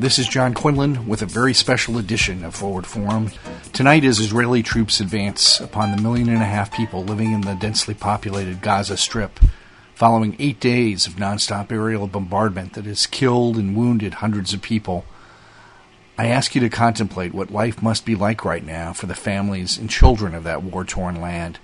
This is John Quinlan with a very special edition of Forward Forum. Tonight, as Israeli troops advance upon the 1.5 million people living in the densely populated Gaza Strip, following 8 days of nonstop aerial bombardment that has killed and wounded hundreds of people, I ask you to contemplate what life must be like right now for the families and children of that war-torn land.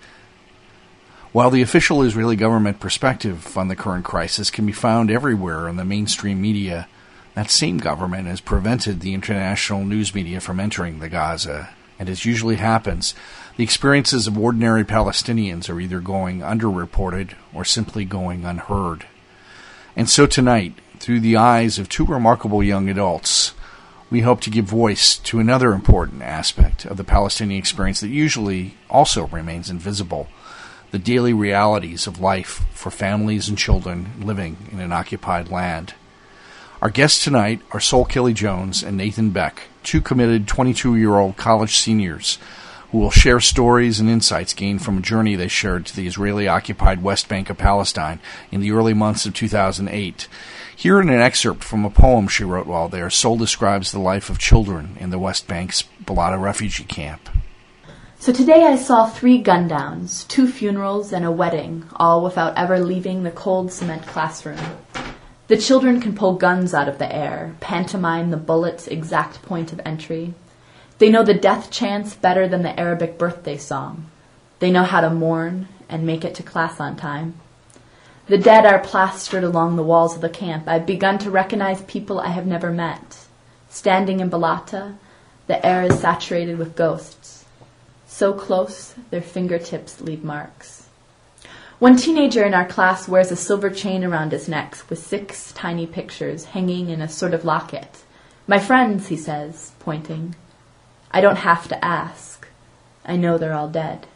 While the official Israeli government perspective on the current crisis can be found everywhere in the mainstream media, that same government has prevented the international news media from entering the Gaza. And as usually happens, the experiences of ordinary Palestinians are either going underreported or simply going unheard. And so tonight, through the eyes of two remarkable young adults, we hope to give voice to another important aspect of the Palestinian experience that usually also remains invisible: the daily realities of life for families and children living in an occupied land. Our guests tonight are Sol Kelly Jones and Nathan Beck, two committed 22-year-old college seniors who will share stories and insights gained from a journey they shared to the Israeli-occupied West Bank of Palestine in the early months of 2008. Here in an excerpt from a poem she wrote while there, Sol describes the life of children in the West Bank's Balata refugee camp. So today I saw 3 gun-downs, 2 funerals, and a wedding, all without ever leaving the cold cement classroom. The children can pull guns out of the air, pantomime the bullet's exact point of entry. They know the death chants better than the Arabic birthday song. They know how to mourn and make it to class on time. The dead are plastered along the walls of the camp. I've begun to recognize people I have never met. Standing in Balata, the air is saturated with ghosts. So close, their fingertips leave marks. One teenager in our class wears a silver chain around his neck with 6 tiny pictures hanging in a sort of locket. My friends, he says, pointing. I don't have to ask. I know they're all dead.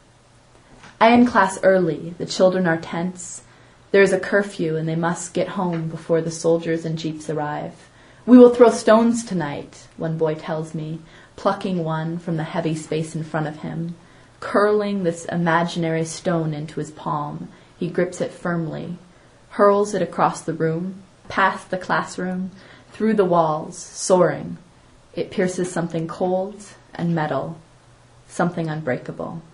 I end class early. The children are tense. There is a curfew and they must get home before the soldiers and jeeps arrive. We will throw stones tonight, one boy tells me, plucking one from the heavy space in front of him. Curling this imaginary stone into his palm, he grips it firmly, hurls it across the room, past the classroom, through the walls, soaring. It pierces something cold and metal, something unbreakable.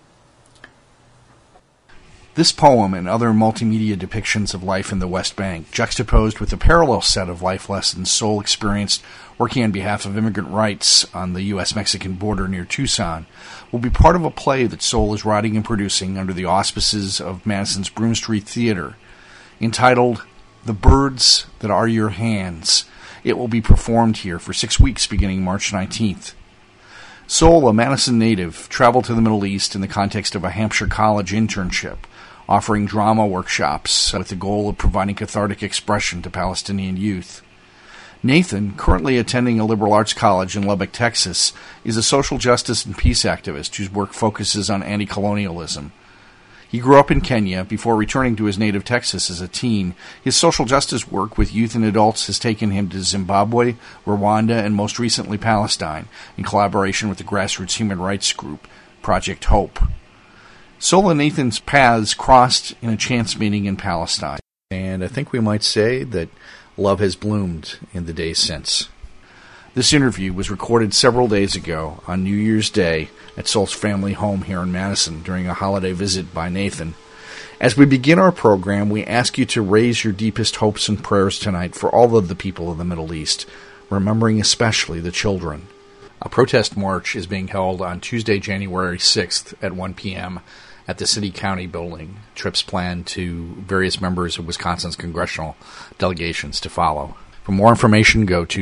This poem and other multimedia depictions of life in the West Bank, juxtaposed with a parallel set of life lessons Sol experienced working on behalf of immigrant rights on the U.S.-Mexican border near Tucson, will be part of a play that Sol is writing and producing under the auspices of Madison's Broome Street Theater, entitled The Birds That Are Your Hands. It will be performed here for 6 weeks beginning March 19th. Sol, a Madison native, traveled to the Middle East in the context of a Hampshire College internship, offering drama workshops with the goal of providing cathartic expression to Palestinian youth. Nathan, currently attending a liberal arts college in Lubbock, Texas, is a social justice and peace activist whose work focuses on anti-colonialism. He grew up in Kenya before returning to his native Texas as a teen. His social justice work with youth and adults has taken him to Zimbabwe, Rwanda, and most recently Palestine, in collaboration with the grassroots human rights group, Project Hope. Sol and Nathan's paths crossed in a chance meeting in Palestine, and I think we might say that love has bloomed in the days since. This interview was recorded several days ago on New Year's Day at Sol's family home here in Madison during a holiday visit by Nathan. As we begin our program, we ask you to raise your deepest hopes and prayers tonight for all of the people of the Middle East, remembering especially the children. A protest march is being held on Tuesday, January 6th at 1 p.m. at the City County building. Trips planned to various members of Wisconsin's congressional delegations to follow. For more information, go to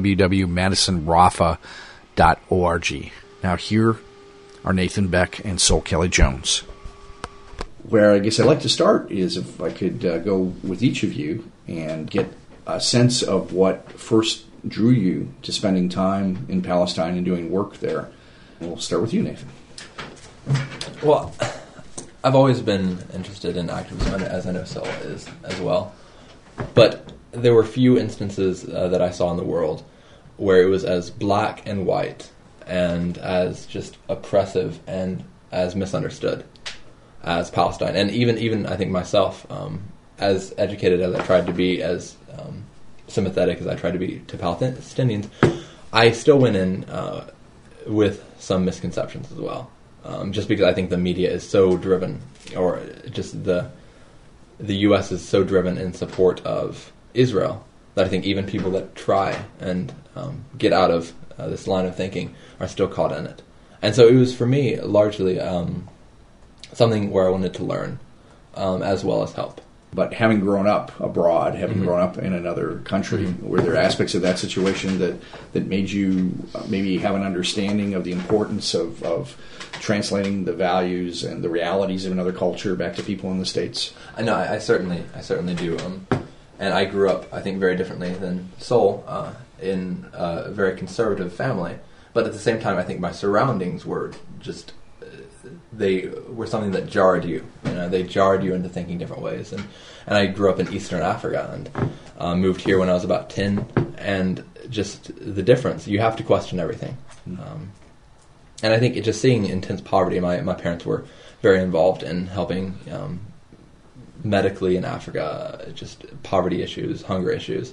www.madisonrafa.org. Now here are Nathan Beck and Sol Kelly Jones. Where I guess I'd like to start is if I could go with each of you and get a sense of what first drew you to spending time in Palestine and doing work there. We'll start with you, Nathan. Well, I've always been interested in activism, as I know Sol is as well. But there were few instances that I saw in the world where it was as black and white and as just oppressive and as misunderstood as Palestine. And even I think myself, as educated as I tried to be, as sympathetic as I try to be to Palestinians, I still went in with some misconceptions as well. Just because I think the media is so driven, or just the U.S. is so driven in support of Israel, that I think even people that try and get out of this line of thinking are still caught in it. And so it was, for me, largely something where I wanted to learn as well as help. But having grown up abroad, having grown up in another country, were there aspects of that situation that made you maybe have an understanding of the importance of translating the values and the realities of another culture back to people in the States? No, I certainly do. And I grew up, I think, very differently than Sol, in a very conservative family. But at the same time, I think my surroundings were just, they were something that jarred you. They jarred you into thinking different ways. And I grew up in Eastern Africa and moved here when I was about 10. And just the difference, you have to question everything. And I think just seeing intense poverty, my parents were very involved in helping medically in Africa, just poverty issues, hunger issues.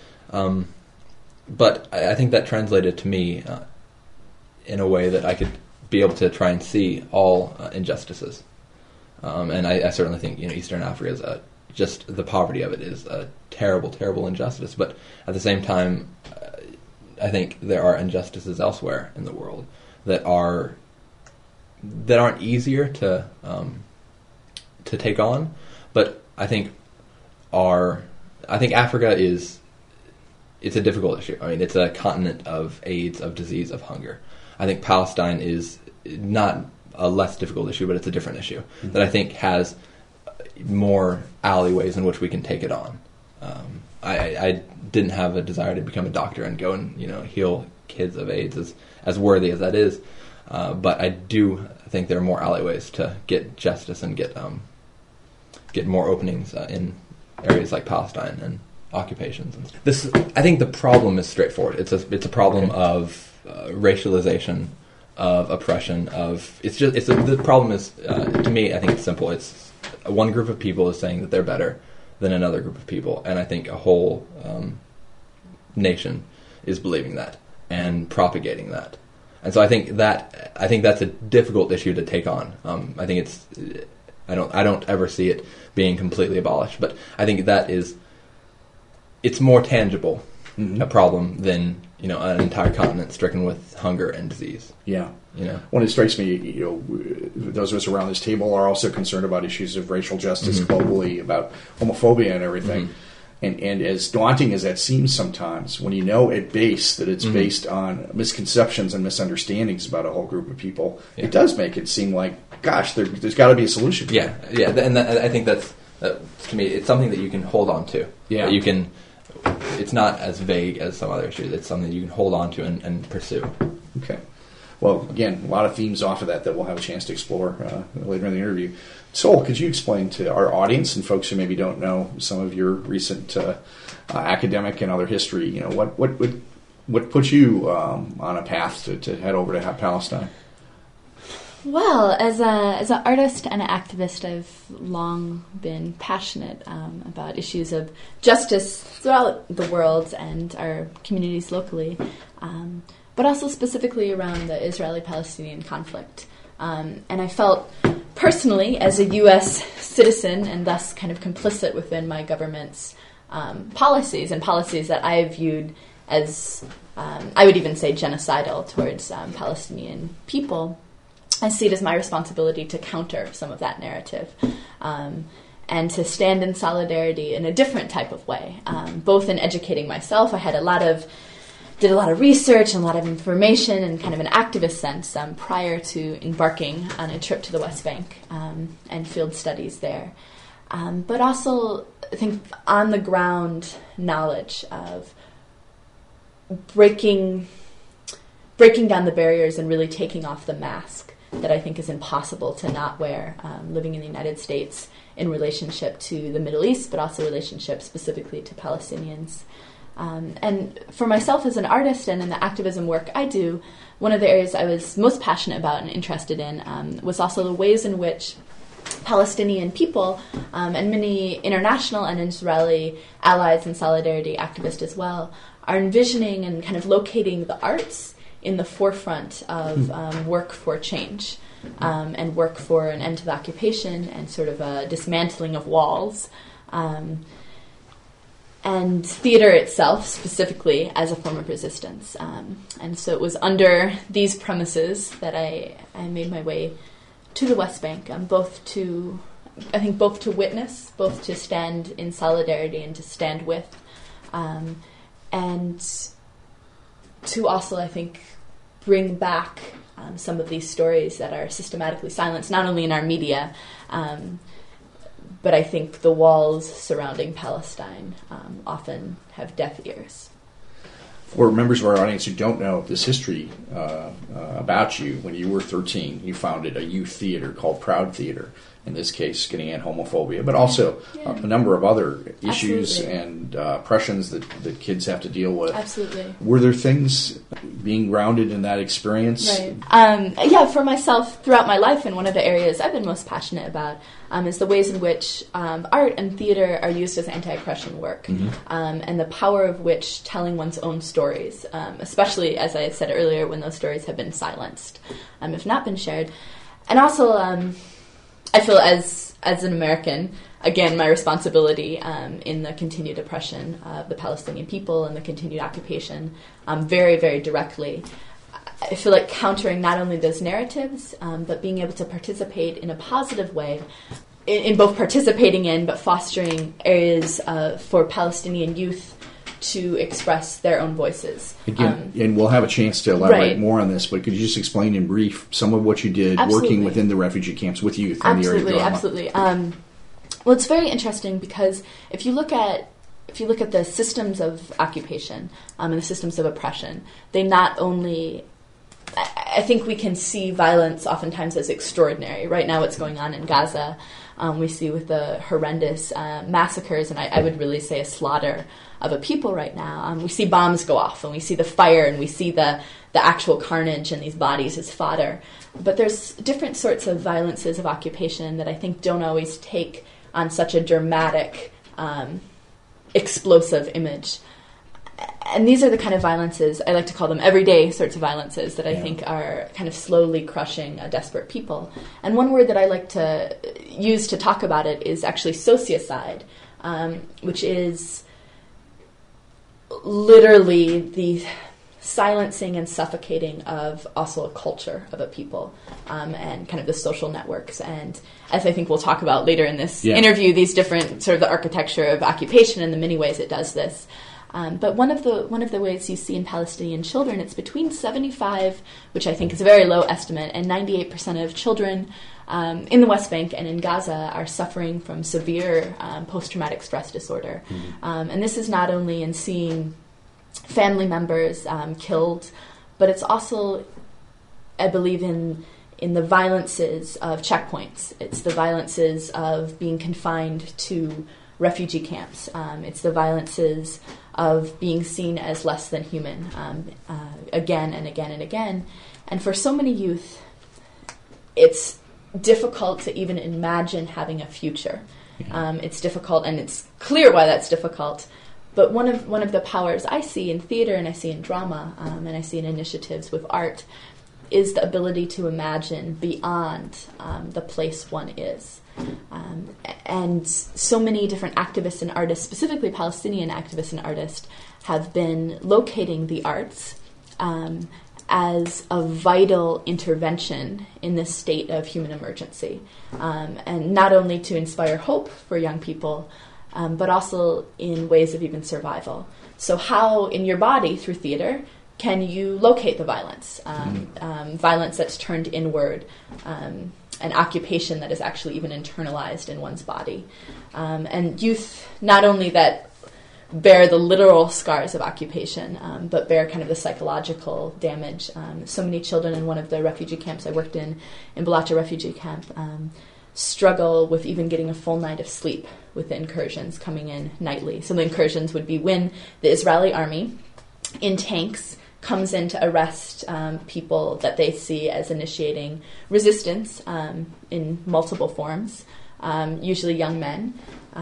But I think that translated to me in a way that I could be able to try and see all injustices. And I certainly think Eastern Africa is just the poverty of it is a terrible, terrible injustice. But at the same time, I think there are injustices elsewhere in the world that aren't easier to take on, but I think Africa it's a difficult issue. I mean, it's a continent of AIDS, of disease, of hunger. I think Palestine is not a less difficult issue, but it's a different issue that I think has more alleyways in which we can take it on. I didn't have a desire to become a doctor and go and heal kids of AIDS as worthy as that is, but I do think there are more alleyways to get justice and get more openings in areas like Palestine and occupations. I think the problem is straightforward. It's a problem of racialization, of oppression, the problem is to me, I think it's simple. It's one group of people is saying that they're better than another group of people, and I think a whole nation is believing that and propagating that. And so I think that's a difficult issue to take on. I think I don't ever see it being completely abolished, but I think it's more tangible a problem than an entire continent stricken with hunger and disease. Yeah. When it strikes me, those of us around this table are also concerned about issues of racial justice globally, about homophobia and everything. And as daunting as that seems sometimes, when you know at base that it's based on misconceptions and misunderstandings about a whole group of people, it does make it seem like, gosh, there's got to be a solution. Yeah, and I think that's to me, it's something that you can hold on to. Yeah, you can. It's not as vague as some other issues. It's something you can hold on to and pursue. Okay. Well, again, a lot of themes off of that we'll have a chance to explore later in the interview. Sol, could you explain to our audience and folks who maybe don't know some of your recent academic and other history, what put you on a path to head over to Palestine? Well, as an artist and an activist, I've long been passionate about issues of justice throughout the world and our communities locally, but also specifically around the Israeli-Palestinian conflict. And I felt personally, as a U.S. citizen and thus kind of complicit within my government's policies, and policies that I viewed as, I would even say, genocidal towards Palestinian people, I see it as my responsibility to counter some of that narrative and to stand in solidarity in a different type of way, both in educating myself. I did a lot of research and a lot of information in kind of an activist sense prior to embarking on a trip to the West Bank and field studies there. But also, I think, on-the-ground knowledge of breaking down the barriers and really taking off the mask that I think is impossible to not wear living in the United States in relationship to the Middle East, but also relationship specifically to Palestinians. And for myself as an artist and in the activism work I do, one of the areas I was most passionate about and interested in was also the ways in which Palestinian people and many international and Israeli allies and solidarity activists as well are envisioning and kind of locating the arts in the forefront of work for change and work for an end to the occupation and sort of a dismantling of walls. And theater itself, specifically, as a form of resistance. And so it was under these premises that I made my way to the West Bank, both to witness, both to stand in solidarity and to stand with, and to also, I think, bring back some of these stories that are systematically silenced, not only in our media, but I think the walls surrounding Palestine often have deaf ears. For members of our audience who don't know this history about you, when you were 13, you founded a youth theater called Proud Theater, in this case getting at homophobia, but also a number of other issues and oppressions that kids have to deal with. Absolutely. Were there things being grounded in that experience? Right. For myself, throughout my life, and one of the areas I've been most passionate about is the ways in which art and theater are used as anti-oppression work, and the power of which telling one's own stories, especially, as I said earlier, when those stories have been silenced, if not been shared. And also, I feel as an American, again, my responsibility in the continued oppression of the Palestinian people and the continued occupation very, very directly. I feel like countering not only those narratives, but being able to participate in a positive way in both participating in but fostering areas for Palestinian youth to express their own voices. Again, and we'll have a chance to elaborate more on this, but could you just explain in brief some of what you did working within the refugee camps with youth in the area of drama? Absolutely. Well, it's very interesting because if you look at the systems of occupation and the systems of oppression, they not only... I think we can see violence oftentimes as extraordinary. Right now what's going on in Gaza, we see with the horrendous massacres, and I would really say a slaughter of a people right now. We see bombs go off, and we see the fire, and we see the actual carnage and these bodies as fodder. But there's different sorts of violences of occupation that I think don't always take on such a dramatic, explosive image. And these are the kind of violences, I like to call them everyday sorts of violences, that I think are kind of slowly crushing a desperate people. And one word that I like to use to talk about it is actually sociocide, which is literally the silencing and suffocating of also a culture of a people and kind of the social networks. And as I think we'll talk about later in this interview, these different sort of the architecture of occupation and the many ways it does this. But one of the ways you see in Palestinian children, it's between 75, which I think is a very low estimate, and 98% of children in the West Bank and in Gaza are suffering from severe post-traumatic stress disorder. And this is not only in seeing family members killed, but it's also, I believe, in the violences of checkpoints. It's the violences of being confined to refugee camps. It's the violences of being seen as less than human again and again and again. And for so many youth, it's difficult to even imagine having a future. It's difficult, and it's clear why that's difficult. But one of the powers I see in theater and I see in drama and I see in initiatives with art is the ability to imagine beyond the place one is. And so many different activists and artists, specifically Palestinian activists and artists, have been locating the arts as a vital intervention in this state of human emergency. And not only to inspire hope for young people, but also in ways of even survival. So how, in your body, through theater, can you locate the violence? Violence that's turned inward, an occupation that is actually even internalized in one's body. And youth, not only that bear the literal scars of occupation, but bear kind of the psychological damage. So many children in one of the refugee camps I worked in Balata refugee camp, struggle with even getting a full night of sleep with the incursions coming in nightly. So the incursions would be when the Israeli army, in tanks, comes in to arrest people that they see as initiating resistance in multiple forms, usually young men,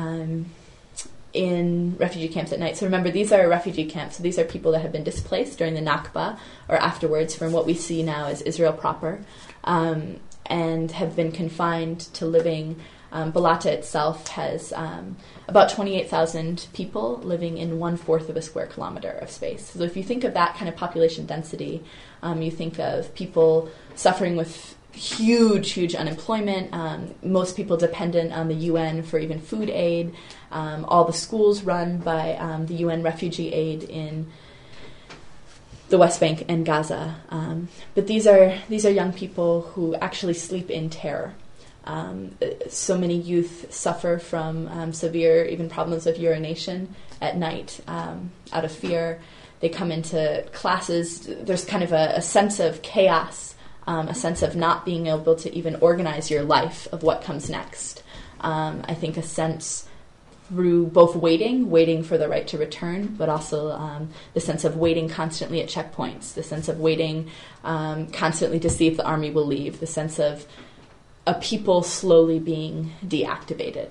in refugee camps at night. So remember, these are refugee camps. So these are people that have been displaced during the Nakba or afterwards from what we see now as Israel proper, and have been confined to living. Balata itself has about 28,000 people living in 1/4 of a square kilometer of space. So if you think of that kind of population density, you think of people suffering with huge unemployment, most people dependent on the UN for even food aid, all the schools run by the UN refugee aid in the West Bank and Gaza. But these are young people who actually sleep in terror. So many youth suffer from severe even problems of urination at night out of fear. They come into classes. There's kind of a sense of chaos, a sense of not being able to even organize your life of what comes next. I think a sense through both waiting for the right to return, but also the sense of waiting constantly at checkpoints, the sense of waiting constantly to see if the army will leave, the sense of a people slowly being deactivated.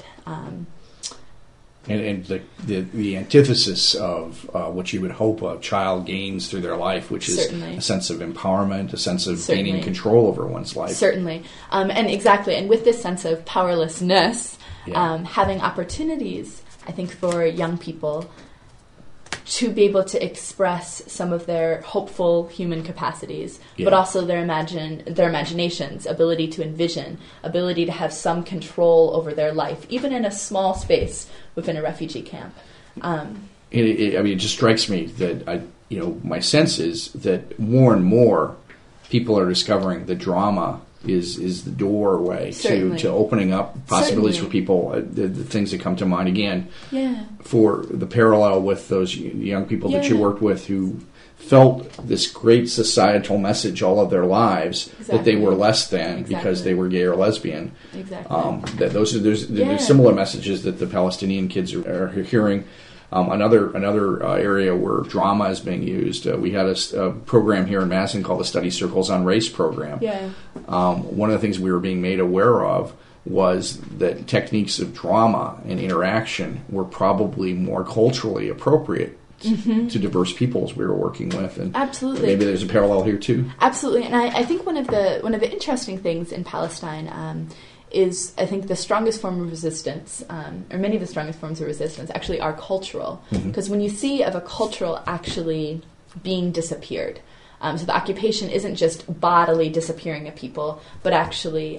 And the antithesis of what you would hope a child gains through their life, which is a sense of empowerment, a sense of gaining control over one's life. Certainly. And exactly. And with this sense of powerlessness, having opportunities, I think, for young people to be able to express some of their hopeful human capacities, but also their imaginations, ability to envision, ability to have some control over their life, even in a small space within a refugee camp. It just strikes me that my sense is that more and more people are discovering that drama is the doorway to opening up possibilities for people. The things that come to mind again for the parallel with those young people that you worked with who felt this great societal message all of their lives that they were less than because they were gay or lesbian. That there's similar messages that the Palestinian kids are hearing. Another area where drama is being used. We had a program here in Madison called the Study Circles on Race program. One of the things we were being made aware of was that techniques of drama and interaction were probably more culturally appropriate to diverse peoples we were working with. And absolutely, maybe there's a parallel here too. Absolutely, and I think one of the interesting things in Palestine is, I think, the strongest form of resistance, or many of the strongest forms of resistance, actually are cultural. Because when you see of a cultural actually being disappeared, so the occupation isn't just bodily disappearing of people, but actually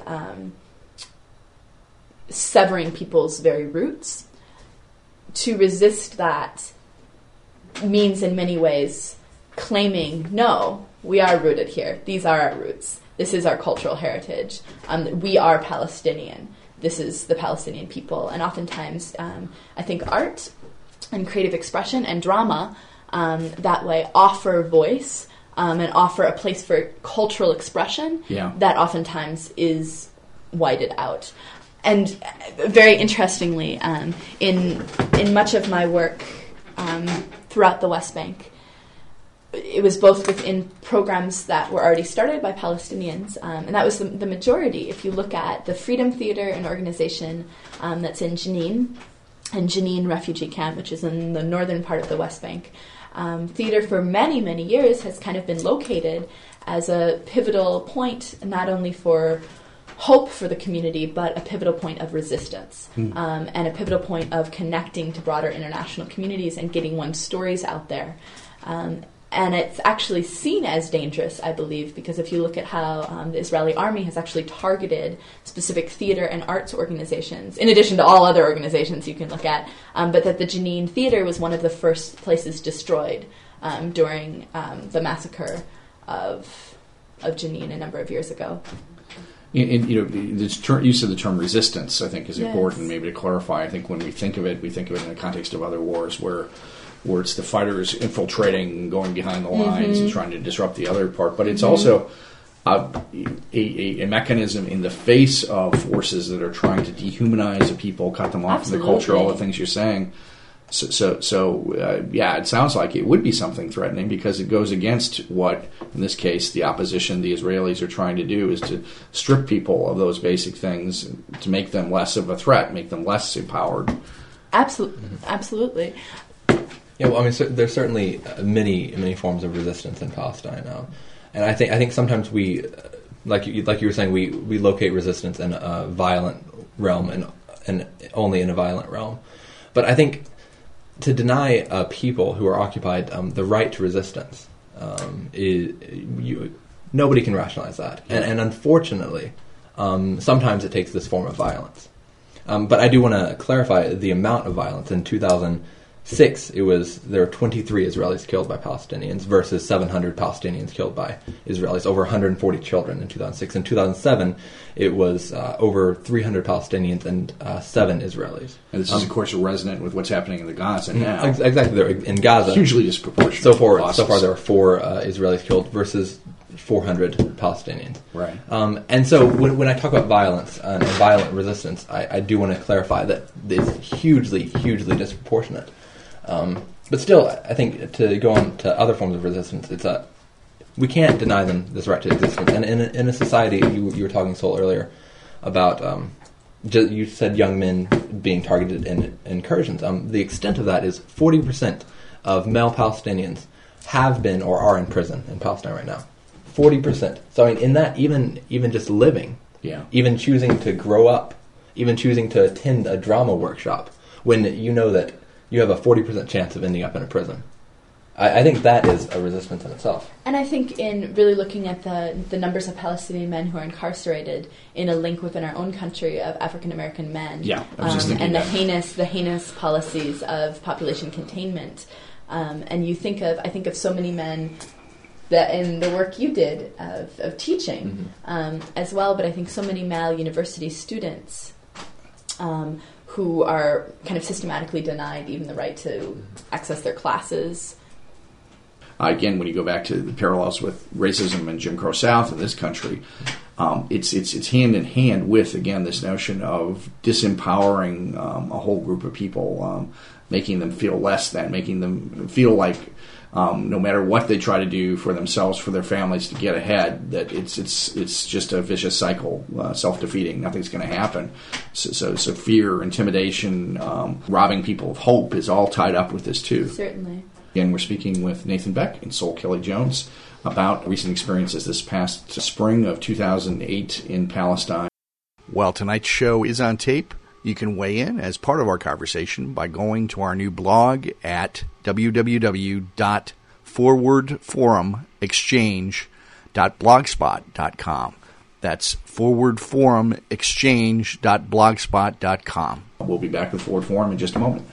severing people's very roots. To resist that means in many ways claiming, no, we are rooted here. These are our roots. This is our cultural heritage. We are Palestinian. This is the Palestinian people. And oftentimes, I think art and creative expression and drama that way offer voice and offer a place for cultural expression that oftentimes is whited out. And very interestingly, in much of my work throughout the West Bank, it was both within programs that were already started by Palestinians, and that was the majority. If you look at the Freedom Theater, an organization that's in Jenin, and Jenin Refugee Camp, which is in the northern part of the West Bank, theater for many, many years has kind of been located as a pivotal point, not only for hope for the community, but a pivotal point of resistance, and a pivotal point of connecting to broader international communities and getting one's stories out there. And it's actually seen as dangerous, I believe, because if you look at how the Israeli army has actually targeted specific theater and arts organizations, in addition to all other organizations you can look at, but that the Jenin Theater was one of the first places destroyed during the massacre of Jenin a number of years ago. And, the use of the term resistance, I think, is important. Maybe to clarify, I think when we think of it in the context of other wars where it's the fighters infiltrating, going behind the lines and trying to disrupt the other part. But it's also a mechanism in the face of forces that are trying to dehumanize a people, cut them off from the culture, all the things you're saying. Yeah, it sounds like it would be something threatening because it goes against what, in this case, the opposition, the Israelis, are trying to do, is to strip people of those basic things to make them less of a threat, make them less empowered. Absolutely. Yeah, well, I mean, there's certainly many forms of resistance in Palestine now, and I think sometimes we, like you were saying, we locate resistance in a violent realm and only in a violent realm, but I think to deny people who are occupied the right to resistance, nobody can rationalize that, and unfortunately, sometimes it takes this form of violence. But I do want to clarify the amount of violence. In 2006, there were 23 Israelis killed by Palestinians versus 700 Palestinians killed by Israelis, over 140 children in 2006. In 2007, it was over 300 Palestinians and 7 Israelis. And this is, of course, resonant with what's happening in the Gaza now. Exactly. They're in Gaza. Hugely disproportionate. So far, there are 4 Israelis killed versus 400 Palestinians. Right. And so when I talk about violence and violent resistance, I do want to clarify that it's hugely disproportionate. But still, I think to go on to other forms of resistance, we can't deny them this right to existence. And in a society, you were talking, Sol, earlier about, you said young men being targeted in incursions. The extent of that is 40% of male Palestinians have been or are in prison in Palestine right now. 40%. So I mean, in that, even just living, even choosing to grow up, even choosing to attend a drama workshop, when you know that you have a 40% chance of ending up in a prison. I think that is a resistance in itself. And I think in really looking at the numbers of Palestinian men who are incarcerated in a link within our own country of African American men, and the heinous policies of population containment, and I think of so many men that in the work you did of teaching as well, but I think so many male university students who are kind of systematically denied even the right to access their classes. Again, when you go back to the parallels with racism and Jim Crow South in this country, it's hand in hand with, again, this notion of disempowering a whole group of people, making them feel less than, making them feel like no matter what they try to do for themselves, for their families to get ahead, that it's just a vicious cycle, self-defeating. Nothing's going to happen. So fear, intimidation, robbing people of hope is all tied up with this too. Certainly. Again, we're speaking with Nathan Beck and Sol Kelly-Jones about recent experiences this past spring of 2008 in Palestine. Well, tonight's show is on tape. You can weigh in as part of our conversation by going to our new blog at www.forwardforumexchange.blogspot.com. That's forwardforumexchange.blogspot.com. We'll be back with Forward Forum in just a moment.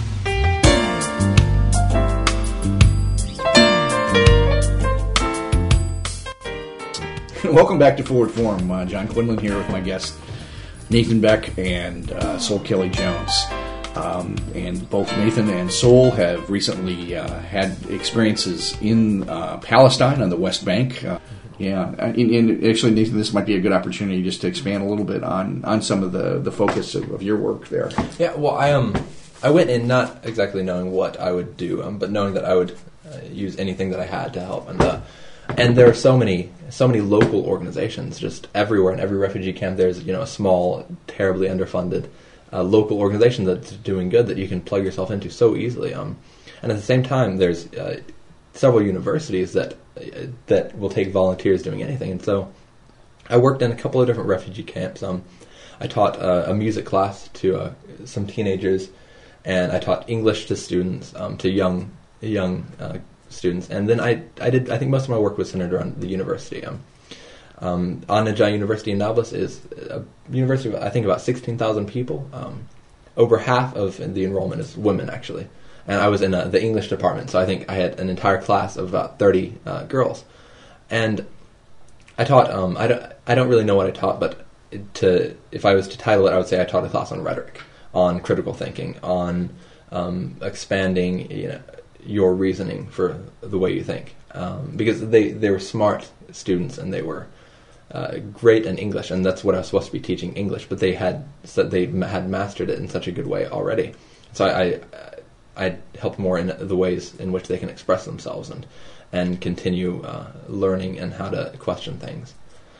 Welcome back to Forward Forum. John Quinlan here with my guest Nathan Beck and Sol Kelly-Jones. And both Nathan and Sol have recently had experiences in Palestine on the West Bank. And actually, Nathan, this might be a good opportunity just to expand a little bit on some of the focus of your work there. Yeah, well, I went in not exactly knowing what I would do, but knowing that I would use anything that I had to help. And there are so many local organizations just everywhere. In every refugee camp, there's a small, terribly underfunded local organization that's doing good that you can plug yourself into so easily. And at the same time, there's several universities that will take volunteers doing anything. And so I worked in a couple of different refugee camps. I taught a music class to some teenagers, and I taught English to students, to young students, and then I think most of my work was centered around the university. An-Najah University in Nablus is a university of, I think, about 16,000 people. Over half of the enrollment is women, actually, and I was in the English department, so I think I had an entire class of about 30 girls, and I taught. I don't really know what I taught, but if I was to title it, I would say I taught a class on rhetoric, on critical thinking, on expanding your reasoning for the way you think, because they were smart students and they were great in English, and that's what I was supposed to be teaching, English, but they had mastered it in such a good way already. So I help more in the ways in which they can express themselves and continue learning and how to question things.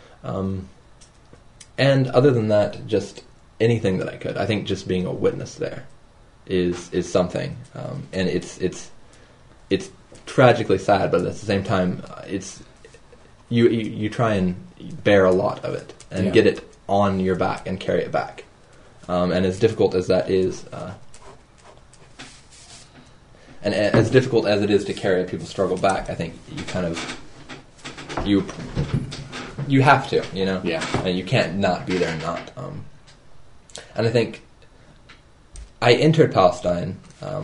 And other than that, just anything that I could. I think just being a witness there is something, and it's tragically sad, but at the same time, it's you try and bear a lot of it and get it on your back and carry it back, and as difficult as that is, and as difficult as it is to carry people's struggle back, I think you kind of you have to, and you can't not be there and not. And I think I entered Palestine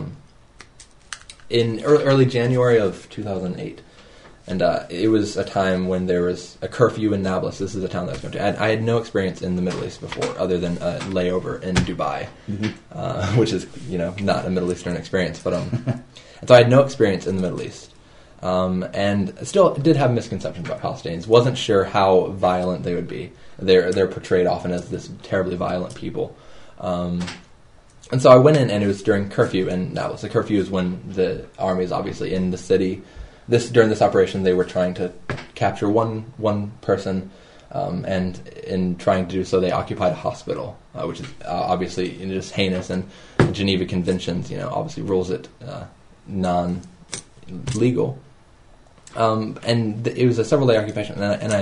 in early January of 2008. And it was a time when there was a curfew in Nablus. This is the town that I was going to. I had no experience in the Middle East before, other than a layover in Dubai, which is not a Middle Eastern experience. But and so I had no experience in the Middle East, and still did have misconceptions about Palestinians. Wasn't sure how violent they would be. They're portrayed often as this terribly violent people. And so I went in, and it was during curfew in Nablus. The curfew is when the army is obviously in the city. During this operation, they were trying to capture one person, and in trying to do so, they occupied a hospital, which is obviously just heinous. And the Geneva Conventions, obviously rules it non-legal. And it was a several-day occupation, and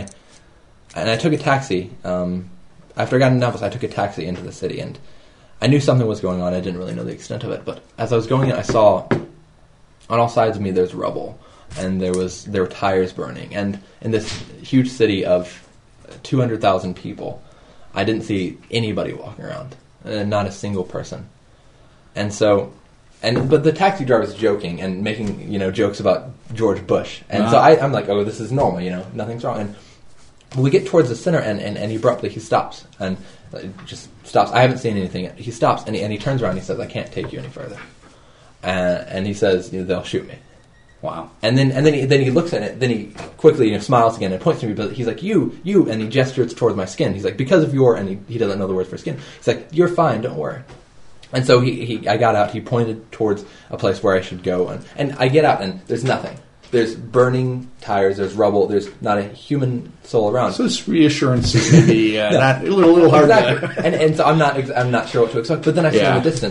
I took a taxi. After I got in Nablus, I took a taxi into the city, and I knew something was going on. I didn't really know the extent of it, but as I was going in, I saw on all sides of me there's rubble. And there were tires burning, and in this huge city of 200,000 people, I didn't see anybody walking around, not a single person. And so, but the taxi driver was joking and making jokes about George Bush, and so I'm like, oh, this is normal, nothing's wrong. And we get towards the center, and abruptly he stops and just stops. I haven't seen anything yet. He stops and he turns around. And he says, "I can't take you any further," and he says, "They'll shoot me." Wow. And then he looks at it. Then he quickly smiles again and points to me. But he's like, you, and he gestures towards my skin. He's like, because of your, and he doesn't know the word for skin. He's like, you're fine, don't worry. And so I got out. He pointed towards a place where I should go, and I get out, and there's nothing. There's burning tires. There's rubble. There's not a human soul around. So this reassurance is maybe not a little hard. Exactly. And so I'm not sure what to expect. But then I see in the distance.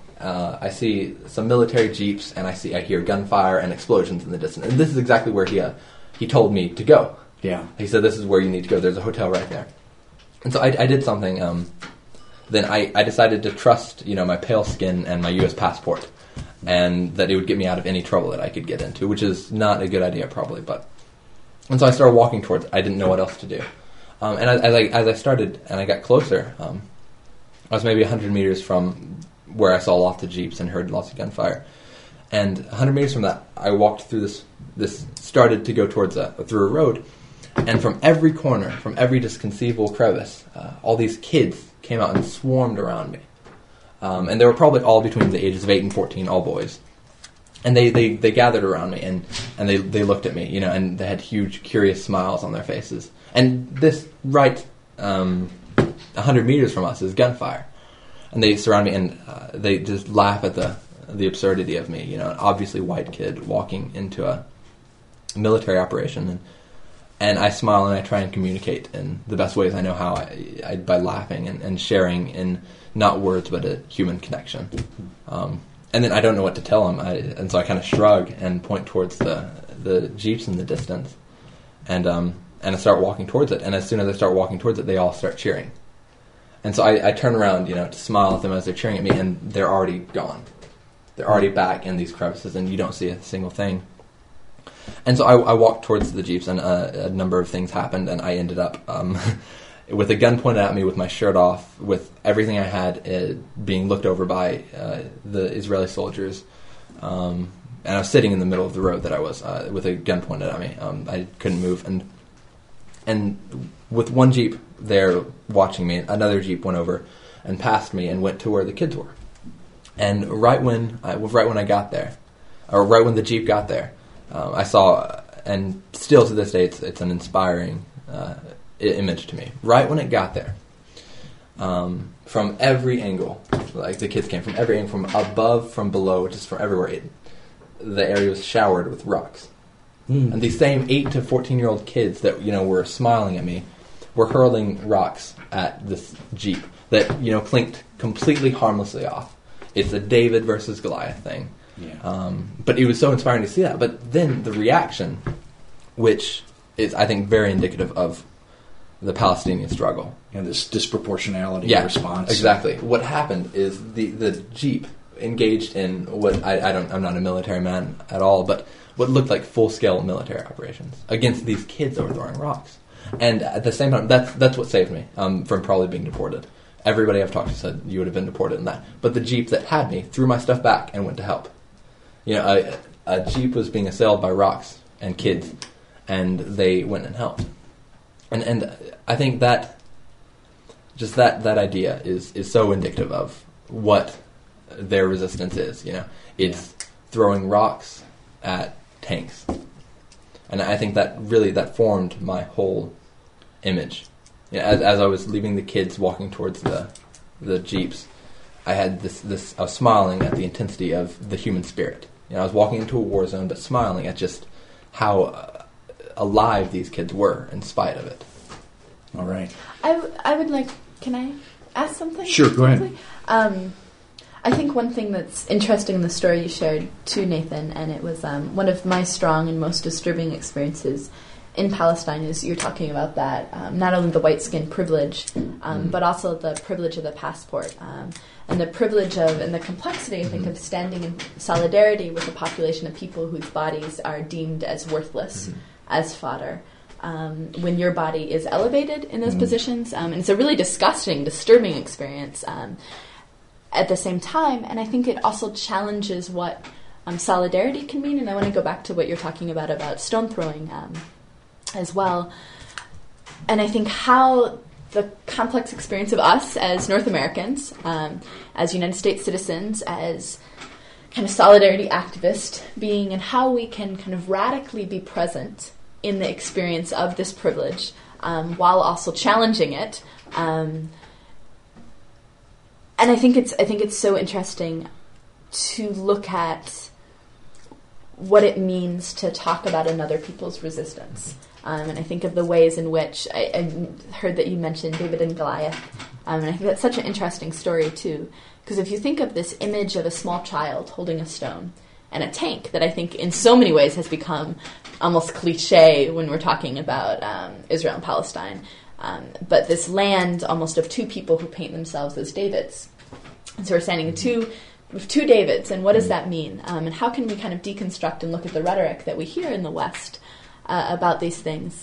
I see some military jeeps, and I hear gunfire and explosions in the distance. And this is exactly where he told me to go. Yeah. He said, this is where you need to go. There's a hotel right there. And so I did something. Then I decided to trust, my pale skin and my U.S. passport, and that it would get me out of any trouble that I could get into, which is not a good idea probably. And so I started walking towards it. I didn't know what else to do. And as I started and I got closer, I was maybe 100 meters from where I saw lots of jeeps and heard lots of gunfire. And 100 meters from that, I walked through this started to go towards through a road. And from every corner, from every just conceivable crevice, all these kids came out and swarmed around me. And they were probably all between the ages of 8 and 14, all boys. And they gathered around me, and they looked at me, and they had huge, curious smiles on their faces. And this right 100 meters from us is gunfire. And they surround me, and they just laugh at the absurdity of me, an obviously white kid walking into a military operation. And I smile and I try and communicate in the best ways I know how, by laughing and sharing in not words but a human connection. And then I don't know what to tell them, and so I kind of shrug and point towards the jeeps in the distance, and I start walking towards it. And as soon as I start walking towards it, they all start cheering. And so I turn around, to smile at them as they're cheering at me, and they're already gone. They're already back in these crevices, and you don't see a single thing. And so I walked towards the jeeps, and a number of things happened, and I ended up with a gun pointed at me, with my shirt off, with everything I had being looked over by the Israeli soldiers. And I was sitting in the middle of the road that I was, with a gun pointed at me. I couldn't move, and with one jeep there watching me, another jeep went over and passed me and went to where the kids were. And right when I got there, or right when the jeep got there, I saw, and still to this day, it's an inspiring image to me. Right when it got there, from every angle. Like the kids came from every angle, from above, from below, just from everywhere. The area was showered with rocks. And these same 8 to 14-year-old kids that were smiling at me were hurling rocks at this Jeep that clinked completely harmlessly off. It's a David versus Goliath thing. Yeah. But it was so inspiring to see that. But then the reaction, which is, I think, very indicative of the Palestinian struggle. And this disproportionality response. Exactly. What happened is the Jeep engaged in what I'm not a military man at all, but what looked like full-scale military operations against these kids that were throwing rocks. And at the same time, that's what saved me from probably being deported. Everybody I've talked to said you would have been deported in that. But the Jeep that had me threw my stuff back and went to help. A Jeep was being assailed by rocks and kids, and they went and helped. And I think that just that idea is so indicative of what their resistance is. It's throwing rocks at tanks, and I think that formed my whole image. As I was leaving the kids walking towards the Jeeps, I had this. I was smiling at the intensity of the human spirit. I was walking into a war zone, but smiling at just how alive these kids were in spite of it. All right. I would like. Can I ask something? Sure. Go ahead. I think one thing that's interesting in the story you shared too, Nathan, and it was one of my strong and most disturbing experiences in Palestine, is you're talking about that, not only the white skin privilege, but also the privilege of the passport, and the privilege of, and the complexity, I think, of standing in solidarity with a population of people whose bodies are deemed as worthless, as fodder. When your body is elevated in those positions, and it's a really disgusting, disturbing experience at the same time, and I think it also challenges what solidarity can mean, and I want to go back to what you're talking about stone throwing as well, and I think how the complex experience of us as North Americans, as United States citizens, as kind of solidarity activists being, and how we can kind of radically be present in the experience of this privilege, while also challenging it. And I think it's so interesting to look at what it means to talk about another people's resistance. And I think of the ways in which I heard that you mentioned David and Goliath, and I think that's such an interesting story too, because if you think of this image of a small child holding a stone and a tank that I think in so many ways has become almost cliche when we're talking about Israel and Palestine, but this land almost of two people who paint themselves as Davids. And so we're standing with two Davids, and what does that mean? And how can we kind of deconstruct and look at the rhetoric that we hear in the West about these things?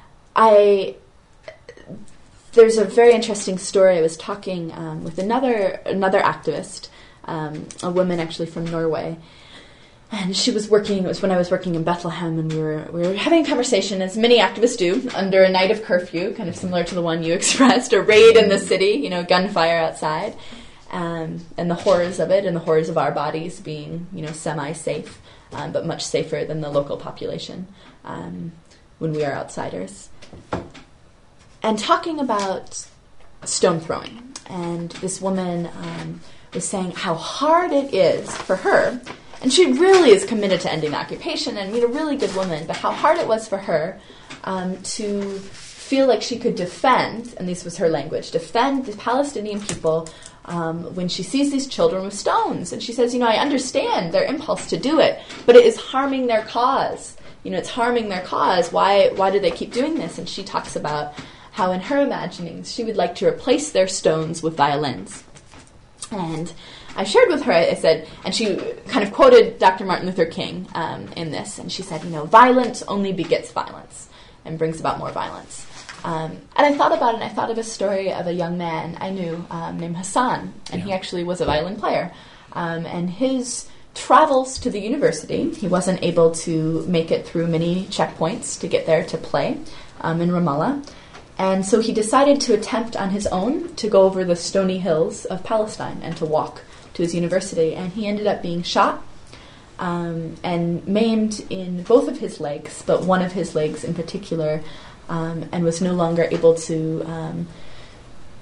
There's a very interesting story. I was talking with another activist, a woman actually from Norway, and she was working. It was when I was working in Bethlehem, and we were having a conversation, as many activists do, under a night of curfew, kind of similar to the one you expressed, a raid in the city, gunfire outside, and the horrors of it, and the horrors of our bodies being, semi-safe, but much safer than the local population when we are outsiders. And talking about stone throwing, and this woman was saying how hard it is for her. And she really is committed to ending the occupation and a really good woman, but how hard it was for her to feel like she could defend, and this was her language, defend the Palestinian people when she sees these children with stones. And she says, I understand their impulse to do it, but it is harming their cause. It's harming their cause. Why do they keep doing this? And she talks about how in her imaginings she would like to replace their stones with violins. And I shared with her, I said, and she kind of quoted Dr. Martin Luther King in this, and she said, violence only begets violence and brings about more violence. And I thought about it, and I thought of a story of a young man I knew named Hassan, and he actually was a violin player. And his travels to the university, he wasn't able to make it through many checkpoints to get there to play in Ramallah. And so he decided to attempt on his own to go over the stony hills of Palestine and to walk to his university, and he ended up being shot and maimed in both of his legs, but one of his legs in particular, and was no longer able to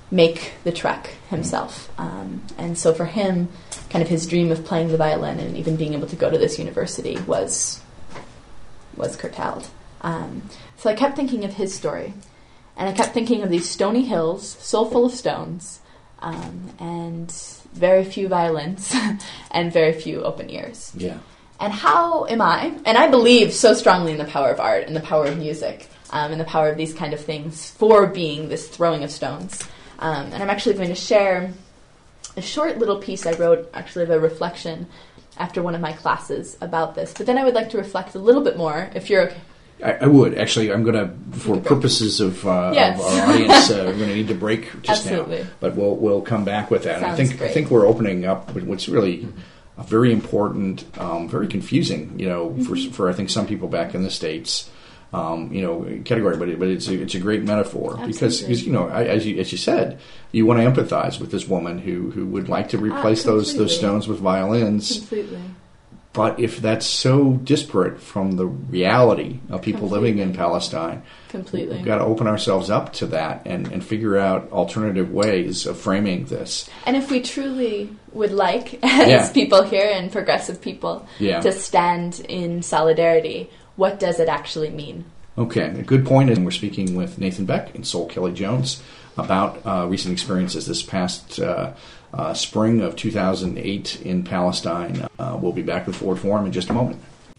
make the trek himself. And so for him, kind of his dream of playing the violin and even being able to go to this university was curtailed. So I kept thinking of his story, and I kept thinking of these stony hills, so full of stones, and very few violins, and very few open ears. Yeah. And how am I? And I believe so strongly in the power of art and the power of music and the power of these kind of things for being this throwing of stones. And I'm actually going to share a short little piece I wrote, actually of a reflection after one of my classes about this. But then I would like to reflect a little bit more, if you're okay. I would. Actually, I'm going to, for purposes of Yes. of our audience, we're going to need to break just Absolutely. now. But we'll come back with that. Sounds And I great. think we're opening up what's really a very important, very confusing, for I think some people back in the States, category. But it's a great metaphor because as you said, you want to empathize with this woman who would like to replace those stones with violins. Completely. But if that's so disparate from the reality of people living in Palestine, Completely. we've got to open ourselves up to that and figure out alternative ways of framing this. And if we truly would like, as people here and progressive people, to stand in solidarity, what does it actually mean? Okay, a good point. And we're speaking with Nathan Beck and Sol Kelly Jones about recent experiences this past spring of 2008 in Palestine. We'll be back with Forward Forum in just a moment.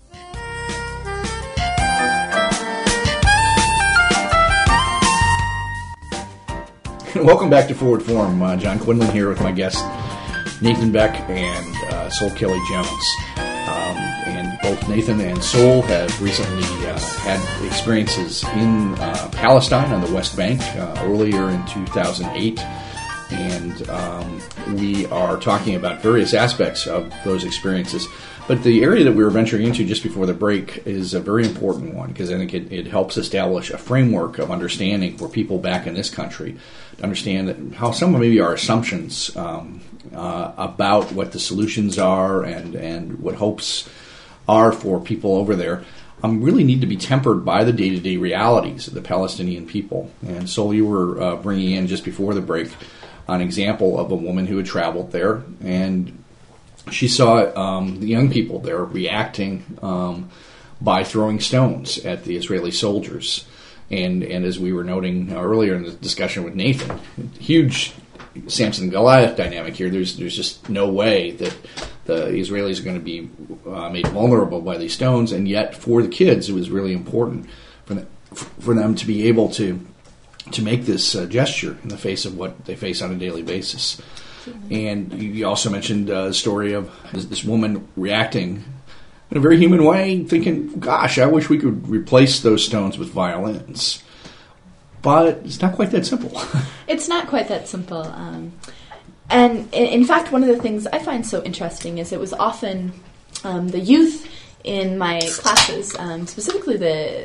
Welcome back to Forward Forum. John Quinlan here with my guest Nathan Beck and Sol Kelly Jones. And both Nathan and Sol have recently had experiences in Palestine on the West Bank earlier in 2008. And we are talking about various aspects of those experiences. But the area that we were venturing into just before the break is a very important one because I think it helps establish a framework of understanding for people back in this country to understand that how some of maybe our assumptions about what the solutions are and what hopes are for people over there really need to be tempered by the day-to-day realities of the Palestinian people. And so you were bringing in just before the break an example of a woman who had traveled there, and she saw the young people there reacting by throwing stones at the Israeli soldiers. And as we were noting earlier in the discussion with Nathan, huge Samson and Goliath dynamic here. There's just no way that the Israelis are going to be made vulnerable by these stones, and yet for the kids it was really important for them to be able to make this gesture in the face of what they face on a daily basis. And you also mentioned a story of this woman reacting in a very human way, thinking, gosh, I wish we could replace those stones with violins. But it's not quite that simple. It's not quite that simple. And in fact, one of the things I find so interesting is it was often the youth in my classes, specifically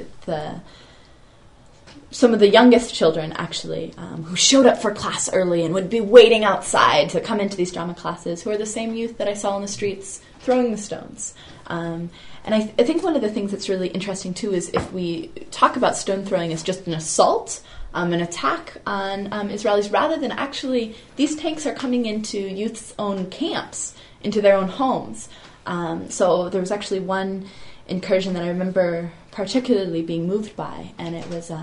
some of the youngest children, actually, who showed up for class early and would be waiting outside to come into these drama classes, who are the same youth that I saw on the streets throwing the stones. And I think one of the things that's really interesting, too, is if we talk about stone throwing as just an assault, an attack on Israelis, rather than actually these tanks are coming into youth's own camps, into their own homes. So there was actually one incursion that I remember particularly being moved by, and it was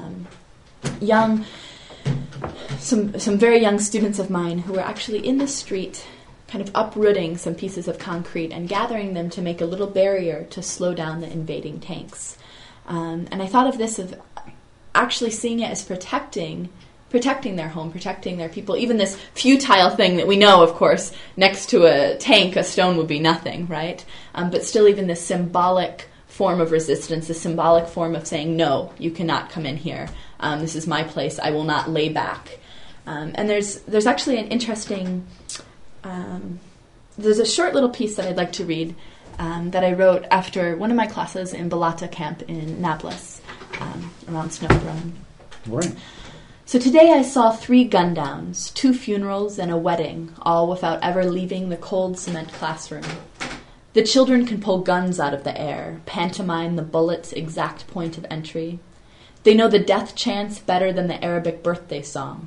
some very young students of mine who were actually in the street kind of uprooting some pieces of concrete and gathering them to make a little barrier to slow down the invading tanks. And I thought of this of actually seeing it as protecting their home, protecting their people. Even this futile thing that we know, of course, next to a tank, a stone would be nothing, right? But still even this symbolic form of resistance, a symbolic form of saying, no, you cannot come in here. This is my place. I will not lay back. And there's actually an interesting... there's a short little piece that I'd like to read that I wrote after one of my classes in Balata camp in Nablus, around snow throwing. Right. So today I saw 3 gun-downs, 2 funerals, and a wedding, all without ever leaving the cold cement classroom. The children can pull guns out of the air, pantomime the bullet's exact point of entry. They know the death chants better than the Arabic birthday song.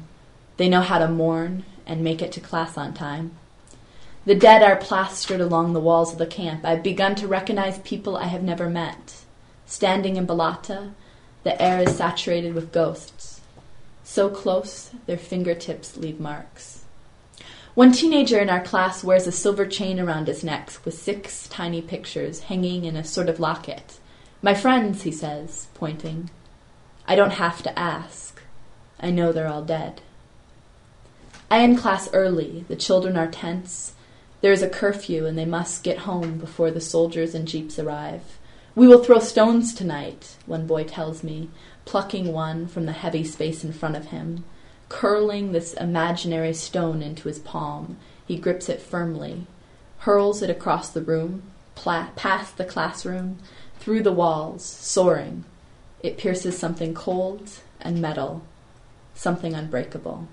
They know how to mourn and make it to class on time. The dead are plastered along the walls of the camp. I've begun to recognize people I have never met. Standing in Balata, the air is saturated with ghosts. So close, their fingertips leave marks. One teenager in our class wears a silver chain around his neck with 6 tiny pictures hanging in a sort of locket. My friends, he says, pointing. I don't have to ask. I know they're all dead. I end class early. The children are tense. There is a curfew and they must get home before the soldiers and jeeps arrive. We will throw stones tonight, one boy tells me, plucking one from the heavy space in front of him. Curling this imaginary stone into his palm, he grips it firmly, hurls it across the room, past the classroom, through the walls, soaring. It pierces something cold and metal, something unbreakable.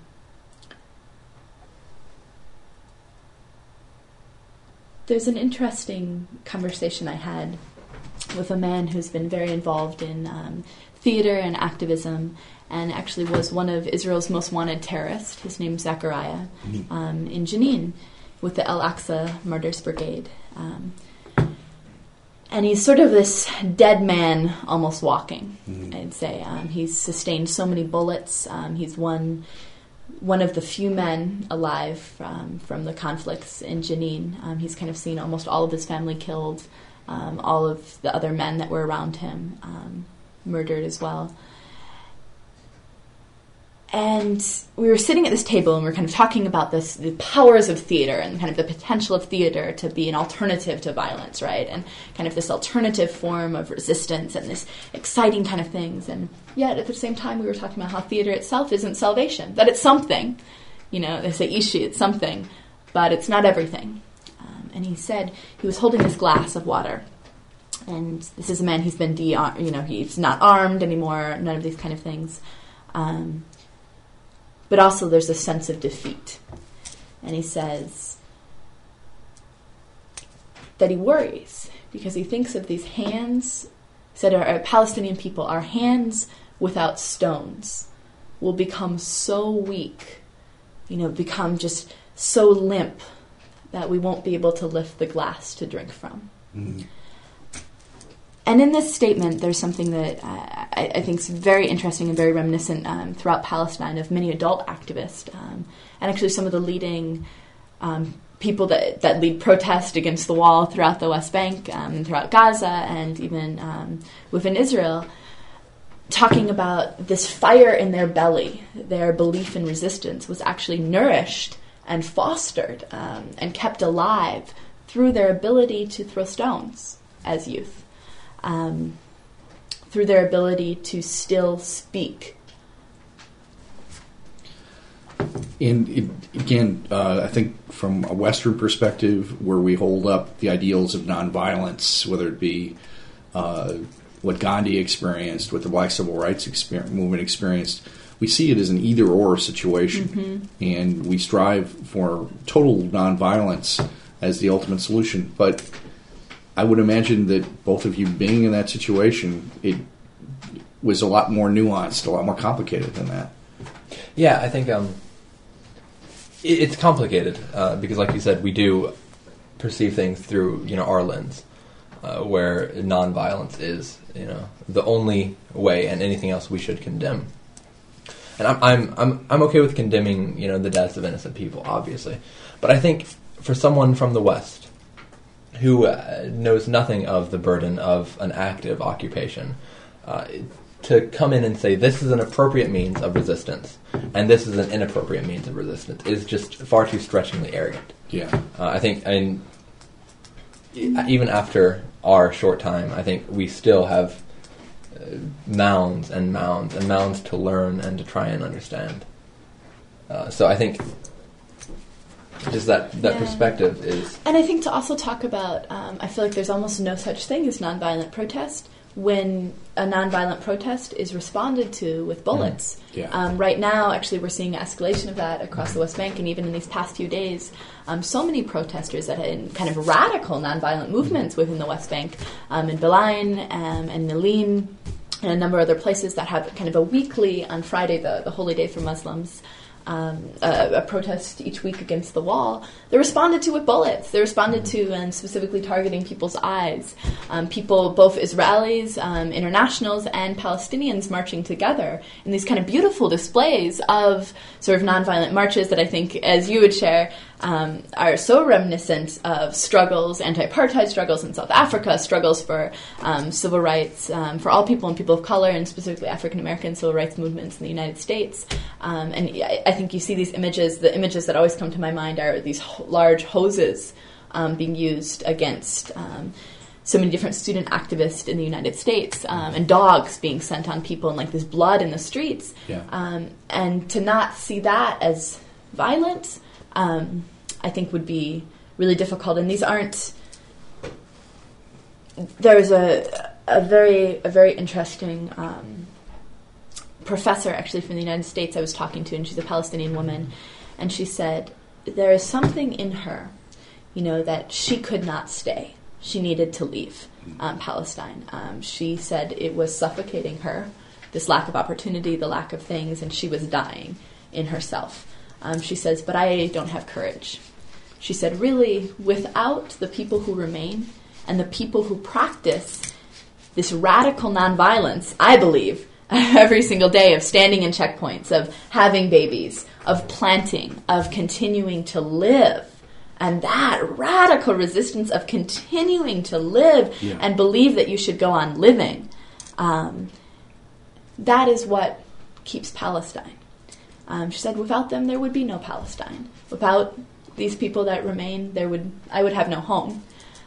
There's an interesting conversation I had with a man who's been very involved in theater and activism, and actually was one of Israel's most wanted terrorists. His name's Zachariah, in Jenin, with the El Aqsa Martyrs Brigade. And he's sort of this dead man almost walking, I'd say. He's sustained so many bullets. He's one of the few men alive from the conflicts in Jenin. He's kind of seen almost all of his family killed, all of the other men that were around him murdered as well. And we were sitting at this table and we were kind of talking about the powers of theater and kind of the potential of theater to be an alternative to violence, right? And kind of this alternative form of resistance and this exciting kind of things. And yet at the same time we were talking about how theater itself isn't salvation, that it's something. You know, they say ishi, it's something, but it's not everything. And he said he was holding this glass of water. And this is a man who's been he's not armed anymore, none of these kind of things. But also there's a sense of defeat. And he says that he worries because he thinks of these hands, he said our Palestinian people, our hands without stones will become so weak, become just so limp that we won't be able to lift the glass to drink from. Mm-hmm. And in this statement, there's something that I think is very interesting and very reminiscent throughout Palestine of many adult activists, and actually some of the leading people that lead protest against the wall throughout the West Bank and throughout Gaza and even within Israel, talking about this fire in their belly, their belief in resistance was actually nourished and fostered and kept alive through their ability to throw stones as youth. Through their ability to still speak. And again, I think from a Western perspective, where we hold up the ideals of nonviolence, whether it be what Gandhi experienced, what the Black Civil Rights movement experienced, we see it as an either-or situation, and we strive for total nonviolence as the ultimate solution. But I would imagine that both of you being in that situation, it was a lot more nuanced, a lot more complicated than that. Yeah, I think it's complicated because, like you said, we do perceive things through our lens, where nonviolence is the only way, and anything else we should condemn. And I'm okay with condemning the deaths of innocent people, obviously, but I think for someone from the West who knows nothing of the burden of an active occupation, to come in and say this is an appropriate means of resistance and this is an inappropriate means of resistance is just far too stretchingly arrogant. Yeah, I think even after our short time, I think we still have mounds and mounds and mounds to learn and to try and understand. So I think just that perspective is... And I think to also talk about, I feel like there's almost no such thing as nonviolent protest when a nonviolent protest is responded to with bullets. Yeah. Right now, actually, we're seeing escalation of that across the West Bank, and even in these past few days, so many protesters that had kind of radical nonviolent movements within the West Bank, in Belain and Nilin, and a number of other places that have kind of a weekly, on Friday, the holy day for Muslims, a protest each week against the wall, they're responded to with bullets. They're responded to and specifically targeting people's eyes. People, both Israelis, internationals, and Palestinians marching together in these kind of beautiful displays of sort of nonviolent marches that I think, as you would share, are so reminiscent of struggles, anti-apartheid struggles in South Africa, struggles for civil rights for all people and people of color, and specifically African-American civil rights movements in the United States. And I think you see these images, the images that always come to my mind are these large hoses being used against so many different student activists in the United States, and dogs being sent on people, and like this blood in the streets. Yeah. And to not see that as violent, I think would be really difficult. And these aren't. There's a very interesting professor actually from the United States I was talking to, and she's a Palestinian woman, and she said there is something in her, that she could not stay. She needed to leave Palestine. She said it was suffocating her, this lack of opportunity, the lack of things, and she was dying in herself. She says, but I don't have courage. She said, really, without the people who remain and the people who practice this radical nonviolence, I believe, every single day of standing in checkpoints, of having babies, of planting, of continuing to live, and that radical resistance of continuing to live and believe that you should go on living, that is what keeps Palestine. She said, without them, there would be no Palestine. Without these people that remain, I would have no home.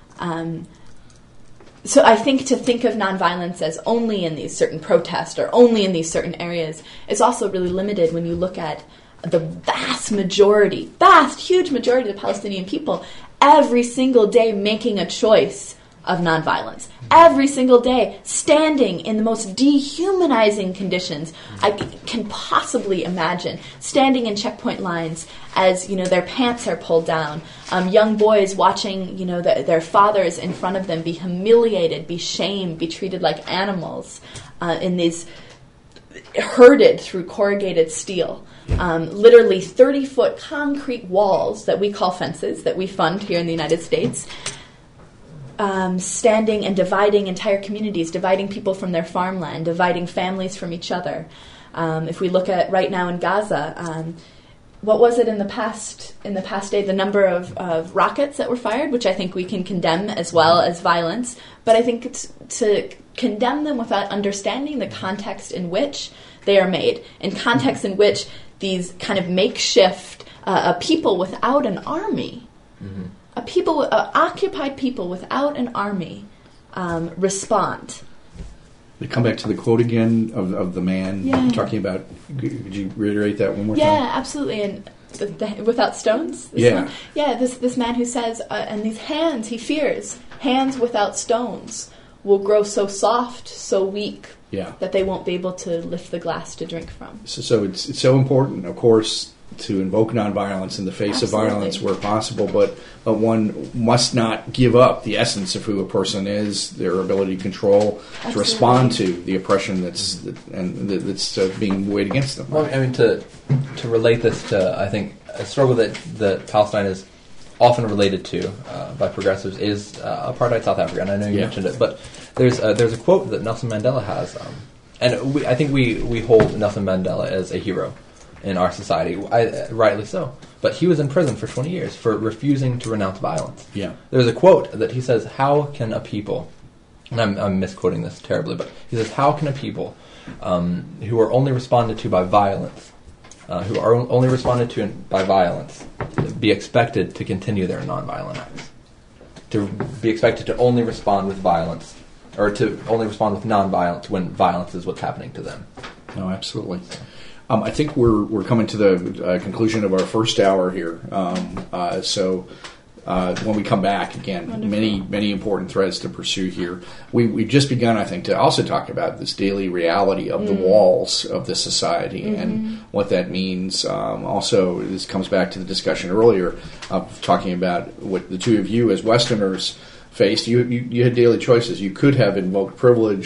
So I think to think of nonviolence as only in these certain protests or only in these certain areas, it's also really limited when you look at the huge majority of the Palestinian people every single day making a choice of nonviolence. Every single day standing in the most dehumanizing conditions I can possibly imagine. Standing in checkpoint lines as, their pants are pulled down. Young boys watching, their fathers in front of them be humiliated, be shamed, be treated like animals in these herded through corrugated steel. Literally 30-foot concrete walls that we call fences, that we fund here in the United States, standing and dividing entire communities, dividing people from their farmland, dividing families from each other. If we look at right now in Gaza, what was it in the past day, the number of rockets that were fired, which I think we can condemn as well as violence, but I think it's to condemn them without understanding the context in which they are made, in context in which these kind of makeshift people without an army, occupied people without an army respond. We come back to the quote again of the man talking about. Could you reiterate that one more time? Yeah, absolutely. And without stones. This man who says, and these hands he fears, hands without stones will grow so soft, so weak, that they won't be able to lift the glass to drink from. So it's so important, of course, to invoke nonviolence in the face of violence where possible, but one must not give up the essence of who a person is, their ability to control, to respond to the oppression that's being weighed against them. Well, I mean, to relate this to, I think, a struggle that Palestine is often related to by progressives is apartheid South Africa, and I know you mentioned it, but there's a quote that Nelson Mandela has, and I think we hold Nelson Mandela as a hero in our society, rightly so. But he was in prison for 20 years for refusing to renounce violence. Yeah. There's a quote that he says, how can a people, and I'm misquoting this terribly, but he says, how can a people who are only responded to by violence, be expected to continue their nonviolent acts? To be expected to only respond with violence, or to only respond with nonviolence when violence is what's happening to them. No, absolutely. I think we're coming to the conclusion of our first hour here. So when we come back, again, wonderful. many important threads to pursue here. We've just begun, I think, to also talk about this daily reality of the walls of the society and what that means. Also, this comes back to the discussion earlier of talking about what the two of you as Westerners faced. You had daily choices. You could have invoked privilege,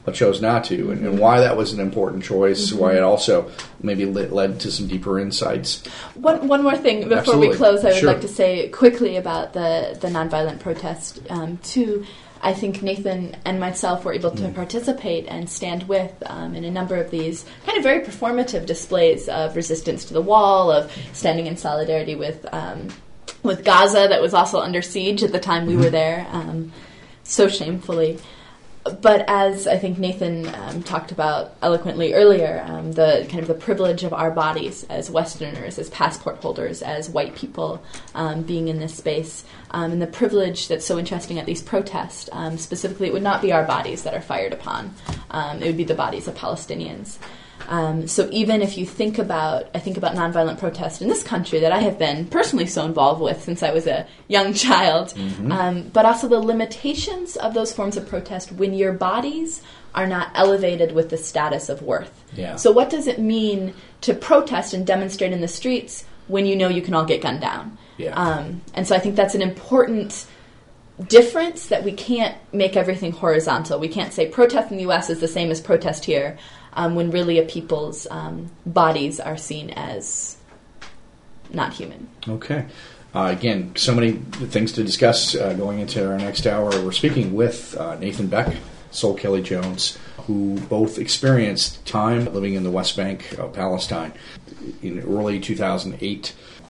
but chose not to, and why that was an important choice, why it also maybe led to some deeper insights. One more thing before Absolutely. we close, I would Sure. like to say quickly about the nonviolent protest, too. I think Nathan and myself were able to participate and stand with in a number of these kind of very performative displays of resistance to the wall, of standing in solidarity with Gaza that was also under siege at the time we were there, so shamefully. But as I think Nathan talked about eloquently earlier, the kind of the privilege of our bodies as Westerners, as passport holders, as white people being in this space, and the privilege that's so interesting at these protests, specifically it would not be our bodies that are fired upon. It would be the bodies of Palestinians. So even if you think about nonviolent protest in this country that I have been personally so involved with since I was a young child, but also the limitations of those forms of protest when your bodies are not elevated with the status of worth. Yeah. So what does it mean to protest and demonstrate in the streets when you know you can all get gunned down? Yeah. And so I think that's an important difference, that we can't make everything horizontal. We can't say protest in the U.S. is the same as protest here, when really a people's bodies are seen as not human. Okay. Again, so many things to discuss going into our next hour. We're speaking with Nathan Beck, Sol Kelly Jones, who both experienced time living in the West Bank of Palestine in early 2008.